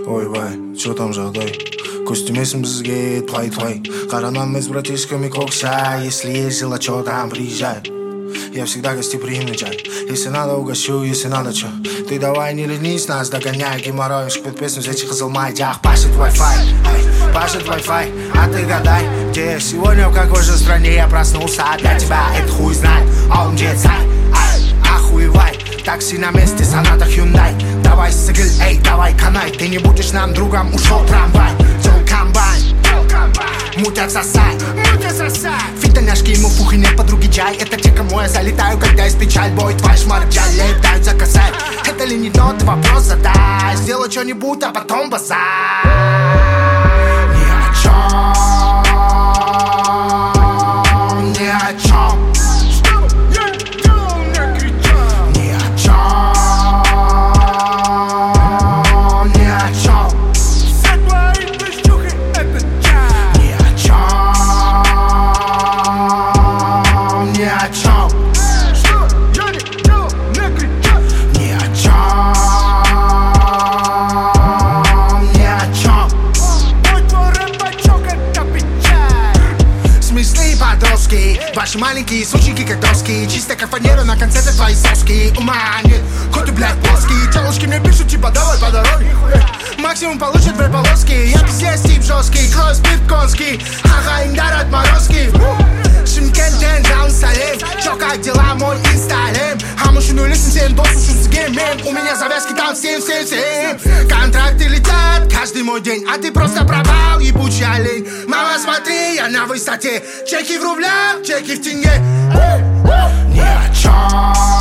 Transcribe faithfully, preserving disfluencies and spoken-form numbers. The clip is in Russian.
Ойбай, чё там жағдай? Көстемесін бізге твай-твай. Қаранам мы с братишками кокса. Если есть дела, чё там, приезжай. Я всегда гостеприимный чай. Если надо, угощу, если надо, чё. Ты давай не ленись, нас догоняй. Геморроем шквет песню, зайчи хазалмай. Дях, пашет Wi-Fi, пашет Wi-Fi. А ты гадай, где я сегодня, в какой же стране я проснулся. Для тебя это хуй знает, а он где царь. Охуевай, такси на месте, соната Hyundai. Давай сыгыль, эй, давай канай. Ты не будешь нам другом, ушел трамвай. Тел комбайн, мутят сосай, фитоняшки ему фух и нет подруги чай. Это те, кому я залетаю, когда есть печаль. Бой, твой шмарджа, летают за косарь. Это ли не тот вопрос задай. Сделай что-нибудь, а потом базар. Ни о чем, ни о чем. Ваши маленькие сученьки как доски. Чисто как фанера на конце твои соски. Ума нет, кот и блядь плоский. Телушки мне пишут типа давай по дороге. Максимум получит две полоски. Я пиздец тип жесткий, крой спирт конский. Ага, им дар отморозки. Шимкентен, даун салем. Чё, как дела, мой инсталем? А мужчину лisten, всем досушу с геймем. У меня завязки там семь семь семь. Контракты летят каждый мой день. А ты просто пропал, ебучий олень. Мама, смотри, я на высоте. Чеки в рублях, чеки в тенге. Ни о чем.